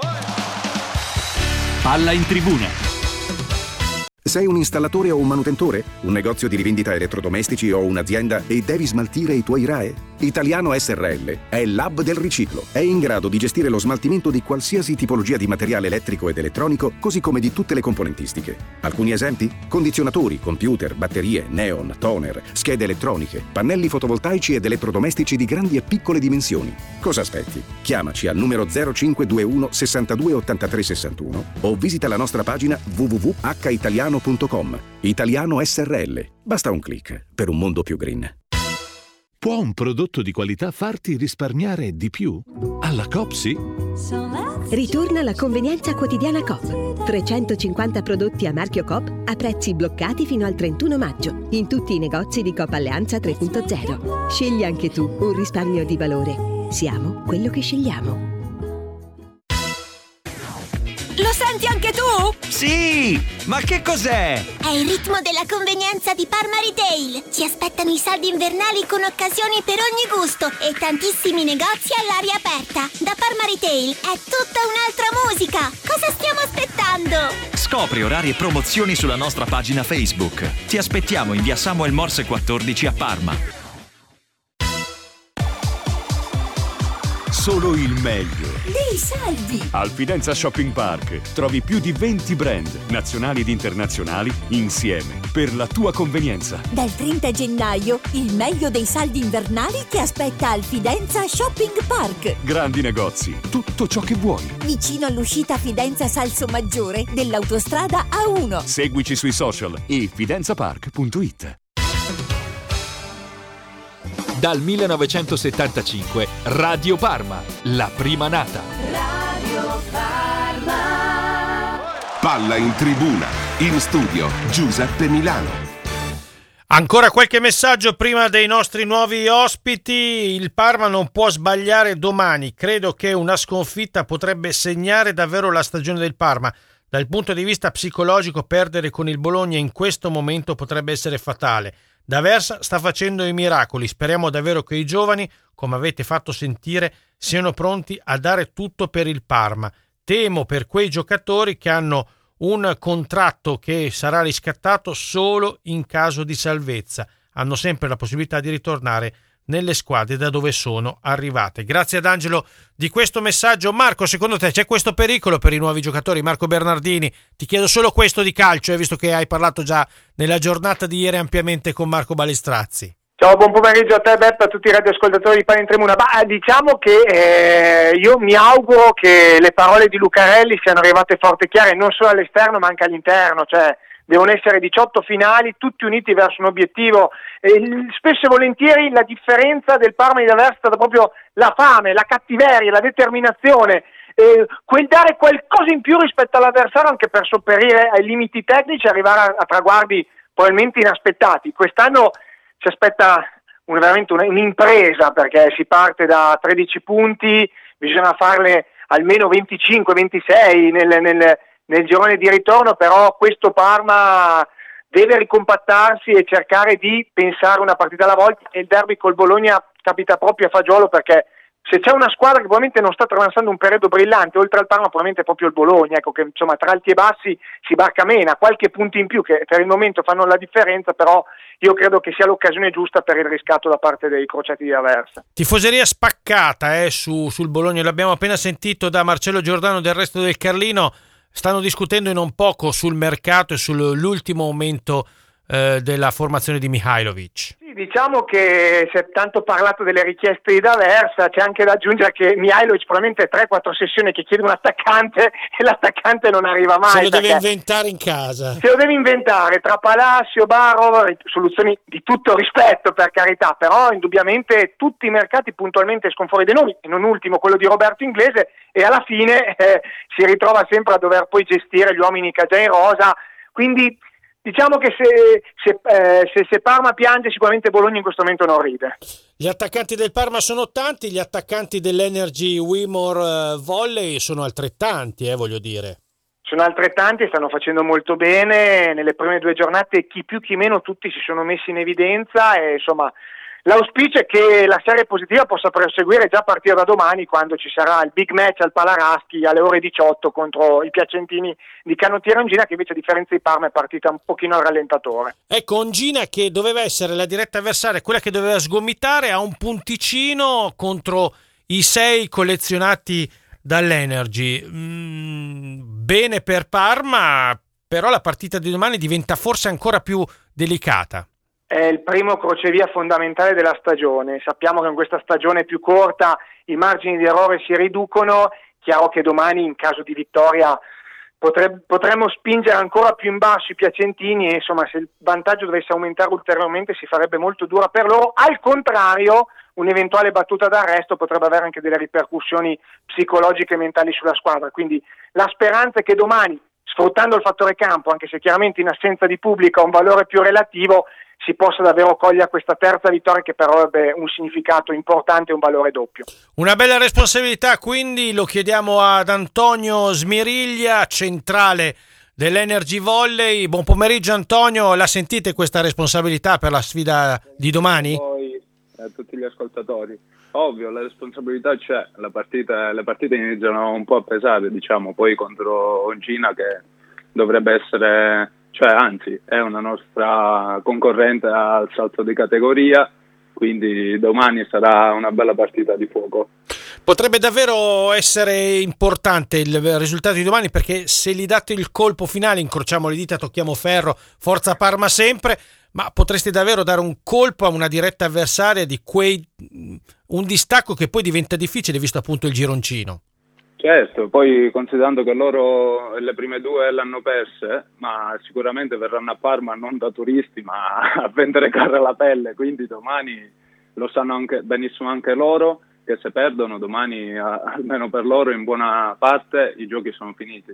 Palla in Tribuna. Sei un installatore o un manutentore? Un negozio di rivendita elettrodomestici o un'azienda e devi smaltire i tuoi R A E? Italiano S R L è l'hub del riciclo. È in grado di gestire lo smaltimento di qualsiasi tipologia di materiale elettrico ed elettronico, così come di tutte le componentistiche. Alcuni esempi? Condizionatori, computer, batterie, neon, toner, schede elettroniche, pannelli fotovoltaici ed elettrodomestici di grandi e piccole dimensioni. Cosa aspetti? Chiamaci al numero zero cinque due uno sessantadue ottantatré sessantuno o visita la nostra pagina w w w punto h italiano punto com. Italiano S R L. Basta un click per un mondo più green. Può un prodotto di qualità farti risparmiare di più? Alla Coop sì. Ritorna la convenienza quotidiana Coop. trecentocinquanta prodotti a marchio Coop a prezzi bloccati fino al trentuno maggio in tutti i negozi di Coop Alleanza tre punto zero. Scegli anche tu un risparmio di valore. Siamo quello che scegliamo. Lo senti anche tu? Sì! Ma che cos'è? È il ritmo della convenienza di Parma Retail. Ci aspettano i saldi invernali con occasioni per ogni gusto e tantissimi negozi all'aria aperta. Da Parma Retail è tutta un'altra musica. Cosa stiamo aspettando? Scopri orari e promozioni sulla nostra pagina Facebook. Ti aspettiamo in via Samuel Morse quattordici a Parma. Solo il meglio. Dei saldi. Al Fidenza Shopping Park trovi più di venti brand, nazionali ed internazionali, insieme, per la tua convenienza. Dal trenta gennaio, il meglio dei saldi invernali ti aspetta al Fidenza Shopping Park. Grandi negozi, tutto ciò che vuoi. Vicino all'uscita Fidenza Salso Maggiore dell'autostrada A uno. Seguici sui social e fidenzapark punto it. Dal millenovecentosettantacinque Radio Parma, la prima nata. Radio Parma. Palla in tribuna, in studio Giuseppe Milano. Ancora qualche messaggio prima dei nostri nuovi ospiti. Il Parma non può sbagliare domani. Credo che una sconfitta potrebbe segnare davvero la stagione del Parma. Dal punto di vista psicologico, perdere con il Bologna in questo momento potrebbe essere fatale. D'Aversa sta facendo i miracoli, speriamo davvero che i giovani, come avete fatto sentire, siano pronti a dare tutto per il Parma. Temo per quei giocatori che hanno un contratto che sarà riscattato solo in caso di salvezza. Hanno sempre la possibilità di ritornare nelle squadre da dove sono arrivate. Grazie ad Angelo di questo messaggio. Marco, secondo te c'è questo pericolo per i nuovi giocatori? Marco Bernardini, ti chiedo solo questo di calcio, eh, visto che hai parlato già nella giornata di ieri ampiamente con Marco Balestrazzi. Ciao, buon pomeriggio a te Beppe, a tutti i radioascoltatori di Palla in Tribuna. Bah, diciamo che eh, io mi auguro che le parole di Lucarelli siano arrivate forti e chiare, non solo all'esterno ma anche all'interno, cioè devono essere diciotto finali, tutti uniti verso un obiettivo. E spesso e volentieri la differenza del Parma di D'Aversa è stata proprio la fame, la cattiveria, la determinazione, eh, quel dare qualcosa in più rispetto all'avversario anche per sopperire ai limiti tecnici e arrivare a, a traguardi probabilmente inaspettati. Quest'anno ci aspetta un, veramente un, un'impresa, perché si parte da tredici punti, bisogna farle almeno venticinque ventisei nel, nel, nel girone di ritorno, però questo Parma deve ricompattarsi e cercare di pensare una partita alla volta, e il derby col Bologna capita proprio a fagiolo, perché se c'è una squadra che probabilmente non sta attraversando un periodo brillante, oltre al Parma probabilmente è proprio il Bologna, ecco, che insomma tra alti e bassi si barcamena, qualche punto in più che per il momento fanno la differenza, però io credo che sia l'occasione giusta per il riscatto da parte dei crociati di D'Aversa. Tifoseria spaccata eh, su, sul Bologna, l'abbiamo appena sentito da Marcello Giordano del Resto del Carlino. Stanno discutendo in non poco sul mercato e sull'ultimo aumento eh, della formazione di Mihajlovic. Sì, diciamo che si è tanto parlato delle richieste di D'Aversa, c'è anche da aggiungere che Mihajlovic probabilmente tre quattro sessioni che chiede un attaccante e l'attaccante non arriva mai. Se lo deve inventare in casa. Se lo deve inventare tra Palacio, Barov, soluzioni di tutto rispetto per carità, però indubbiamente tutti i mercati puntualmente escono fuori dei nomi, e non ultimo quello di Roberto Inglese, e alla fine eh, si ritrova sempre a dover poi gestire gli uomini che ha già in rosa, quindi diciamo che se, se, eh, se, se Parma piange sicuramente Bologna in questo momento non ride. Gli attaccanti del Parma sono tanti, gli attaccanti dell'Energy Wimor uh, Volley sono altrettanti, eh, voglio dire. Sono altrettanti e stanno facendo molto bene. Nelle prime due giornate chi più chi meno tutti si sono messi in evidenza, e insomma l'auspicio è che la serie positiva possa proseguire già a partire da domani, quando ci sarà il big match al Palaraschi alle ore diciotto contro i piacentini di Canottiere Ongina, che invece a differenza di Parma è partita un pochino al rallentatore. Ecco, Ongina, che doveva essere la diretta avversaria, quella che doveva sgomitare, ha un punticino contro i sei collezionati dall'Energy. Mm, bene per Parma, però la partita di domani diventa forse ancora più delicata. È il primo crocevia fondamentale della stagione. Sappiamo che in questa stagione più corta i margini di errore si riducono. Chiaro che domani, in caso di vittoria, potre- potremmo spingere ancora più in basso i piacentini e insomma se il vantaggio dovesse aumentare ulteriormente si farebbe molto dura per loro. Al contrario, un'eventuale battuta d'arresto potrebbe avere anche delle ripercussioni psicologiche e mentali sulla squadra, quindi la speranza è che domani, sfruttando il fattore campo, anche se chiaramente in assenza di pubblico ha un valore più relativo, si possa davvero cogliere questa terza vittoria che però avrebbe un significato importante e un valore doppio. Una bella responsabilità, quindi lo chiediamo ad Antonio Smiriglia, centrale dell'Energy Volley. Buon pomeriggio Antonio, la sentite questa responsabilità per la sfida di domani? Poi a tutti gli ascoltatori, ovvio la responsabilità c'è, la partita, le partite iniziano un po' a pesare, diciamo, poi contro Ongina che dovrebbe essere, cioè anzi è una nostra concorrente al salto di categoria, quindi domani sarà una bella partita di fuoco. Potrebbe davvero essere importante il risultato di domani, perché se gli date il colpo finale, incrociamo le dita, tocchiamo ferro, forza Parma sempre, ma potreste davvero dare un colpo a una diretta avversaria di quei un distacco che poi diventa difficile visto appunto il gironcino. Certo, poi considerando che loro le prime due le hanno perse, ma sicuramente verranno a Parma non da turisti ma a vendere carne alla pelle, quindi domani lo sanno anche benissimo anche loro che se perdono domani, almeno per loro in buona parte, i giochi sono finiti.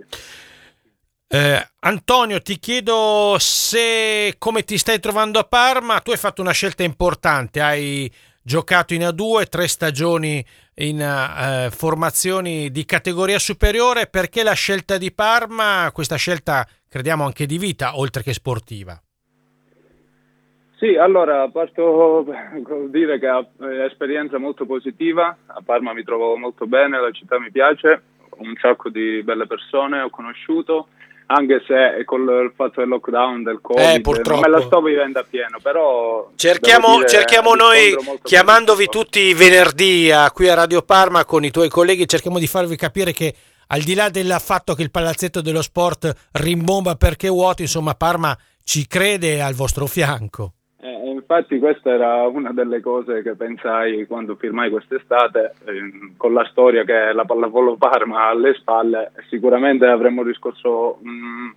Eh, Antonio, ti chiedo se come ti stai trovando a Parma. Tu hai fatto una scelta importante, hai giocato in A due, tre stagioni in eh, formazioni di categoria superiore. Perché la scelta di Parma, questa scelta crediamo anche di vita oltre che sportiva? Sì, allora parto col dire che è un'esperienza molto positiva, a Parma mi trovo molto bene, la città mi piace, un sacco di belle persone ho conosciuto, anche se con il fatto del lockdown, del Covid, eh, non me la sto vivendo a pieno, però cerchiamo, dire, cerchiamo noi, chiamandovi tutti i venerdì a, qui a Radio Parma con i tuoi colleghi, cerchiamo di farvi capire che al di là del fatto che il palazzetto dello sport rimbomba perché vuoto, insomma Parma ci crede e è al vostro fianco. Eh, infatti questa era una delle cose che pensai quando firmai quest'estate, eh, con la storia che la Pallavolo Parma ha alle spalle, sicuramente avremmo riscosso um,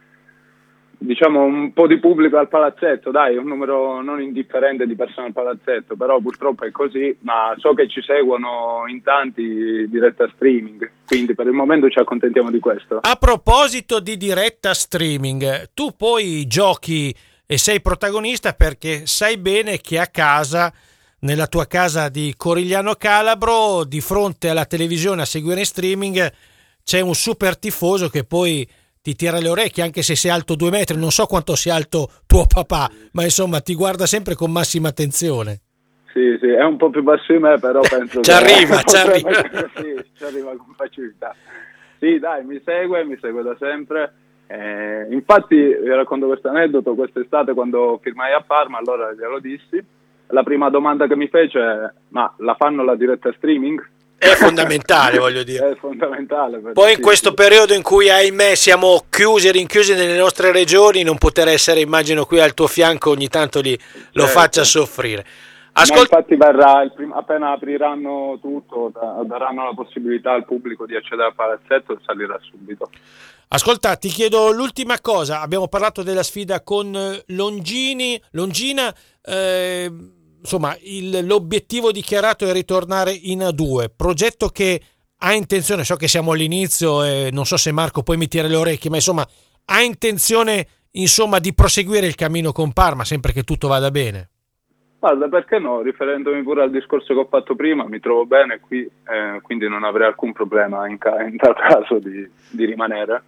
diciamo un po' di pubblico al palazzetto, dai, un numero non indifferente di persone al palazzetto, però purtroppo è così, ma so che ci seguono in tanti diretta streaming, quindi per il momento ci accontentiamo di questo. A proposito di diretta streaming, tu poi giochi e sei protagonista perché sai bene che a casa, nella tua casa di Corigliano Calabro, di fronte alla televisione a seguire in streaming, c'è un super tifoso che poi ti tira le orecchie, anche se sei alto due metri, non so quanto sia alto tuo papà, ma insomma ti guarda sempre con massima attenzione. Sì, sì, è un po' più basso di me, però penso ci che arriva, ci arriva. Sì, ci arriva con facilità. Sì, dai, mi segue, mi segue da sempre. Eh, infatti vi racconto questo aneddoto, quest'estate quando firmai a Parma, allora glielo dissi, la prima domanda che mi fece è: ma la fanno la diretta streaming? È fondamentale, voglio dire. È fondamentale. Poi in questo periodo in cui ahimè siamo chiusi e rinchiusi nelle nostre regioni, non poter essere, immagino, qui al tuo fianco ogni tanto li, lo certo. faccia soffrire. Ascol- Ma infatti verrà il prim- appena apriranno tutto, da- daranno la possibilità al pubblico di accedere al palazzetto e salirà subito. Ascolta, ti chiedo l'ultima cosa. Abbiamo parlato della sfida con Longini, Longina, eh, insomma il, l'obiettivo dichiarato è ritornare in A due, progetto che ha intenzione, so che siamo all'inizio e non so se Marco poi mi tira le orecchie, ma insomma ha intenzione insomma di proseguire il cammino con Parma sempre che tutto vada bene. Guarda, perché no, riferendomi pure al discorso che ho fatto prima, mi trovo bene qui, eh, quindi non avrei alcun problema in, ca- in tal caso di, di rimanere.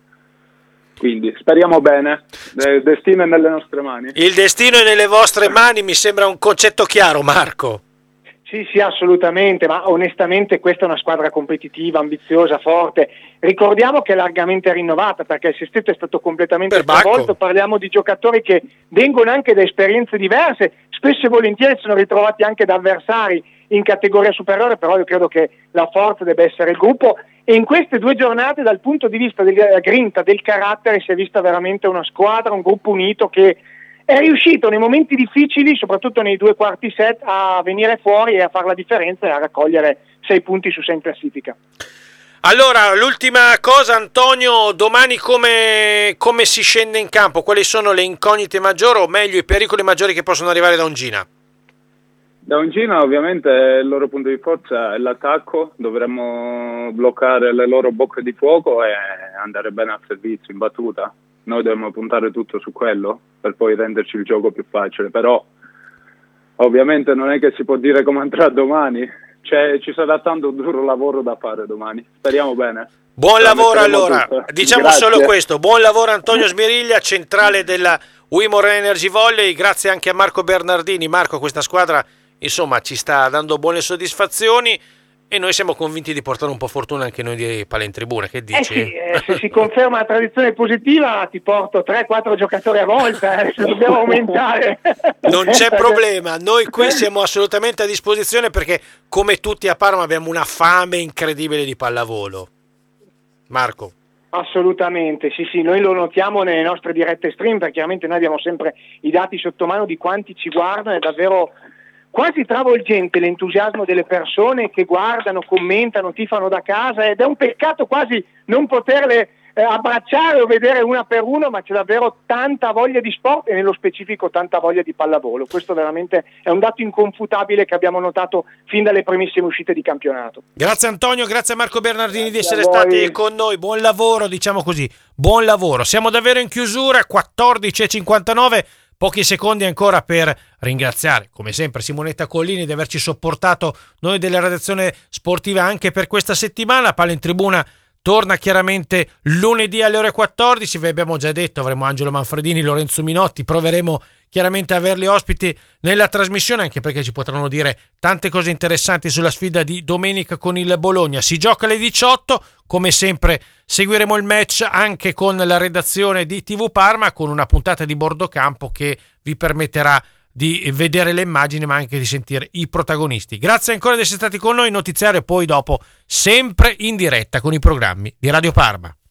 Quindi speriamo bene, il destino è nelle nostre mani. Il destino è nelle vostre mani, mi sembra un concetto chiaro, Marco. Sì, sì, assolutamente, ma onestamente questa è una squadra competitiva, ambiziosa, forte. Ricordiamo che è largamente rinnovata perché il sestetto è stato completamente stravolto, parliamo di giocatori che vengono anche da esperienze diverse, spesso e volentieri sono ritrovati anche da avversari in categoria superiore, però io credo che la forza debba essere il gruppo e in queste due giornate dal punto di vista della grinta, del carattere, si è vista veramente una squadra, un gruppo unito che è riuscito nei momenti difficili, soprattutto nei due quarti set, a venire fuori e a fare la differenza e a raccogliere sei punti su sei in classifica. Allora, l'ultima cosa, Antonio, domani come, come si scende in campo? Quali sono le incognite maggiori, o meglio i pericoli maggiori che possono arrivare da Ongina? Da Ongina ovviamente il loro punto di forza è l'attacco, dovremmo bloccare le loro bocche di fuoco e andare bene al servizio, in battuta. Noi dobbiamo puntare tutto su quello per poi renderci il gioco più facile, però ovviamente non è che si può dire come andrà domani. Cioè, ci sarà tanto duro lavoro da fare domani, speriamo bene. Buon Lo lavoro metteremo allora, tutto. diciamo Grazie. solo questo, buon lavoro Antonio Smiriglia, centrale della Wimor Energy Volley, grazie anche a Marco Bernardini. Marco, questa squadra insomma ci sta dando buone soddisfazioni e noi siamo convinti di portare un po' fortuna anche noi di Palla in Tribuna, che dici? Eh sì, eh, se si conferma la tradizione positiva ti porto tre quattro giocatori a volta, eh, se dobbiamo aumentare. Non c'è problema, noi qui siamo assolutamente a disposizione perché come tutti a Parma abbiamo una fame incredibile di pallavolo. Marco. Assolutamente, sì sì, noi lo notiamo nelle nostre dirette stream perché chiaramente noi abbiamo sempre i dati sotto mano di quanti ci guardano, è davvero quasi travolgente l'entusiasmo delle persone che guardano, commentano, tifano da casa ed è un peccato quasi non poterle eh, abbracciare o vedere una per uno, ma c'è davvero tanta voglia di sport e nello specifico tanta voglia di pallavolo. Questo veramente è un dato inconfutabile che abbiamo notato fin dalle primissime uscite di campionato. Grazie Antonio, grazie a Marco Bernardini di essere a voi. stati con noi, buon lavoro, diciamo così, buon lavoro. Siamo davvero in chiusura, quattordici e cinquantanove. Pochi secondi ancora per ringraziare, come sempre, Simonetta Collini di averci sopportato noi della redazione sportiva anche per questa settimana. Palla in Tribuna torna chiaramente lunedì alle ore quattordici. Vi abbiamo già detto, avremo Angelo Manfredini, Lorenzo Minotti, proveremo chiaramente a averli ospiti nella trasmissione anche perché ci potranno dire tante cose interessanti sulla sfida di domenica con il Bologna. Si gioca alle diciotto, come sempre seguiremo il match anche con la redazione di T V Parma con una puntata di Bordocampo che vi permetterà di vedere le immagini ma anche di sentire i protagonisti. Grazie ancora di essere stati con noi, notiziario poi dopo sempre in diretta con i programmi di Radio Parma.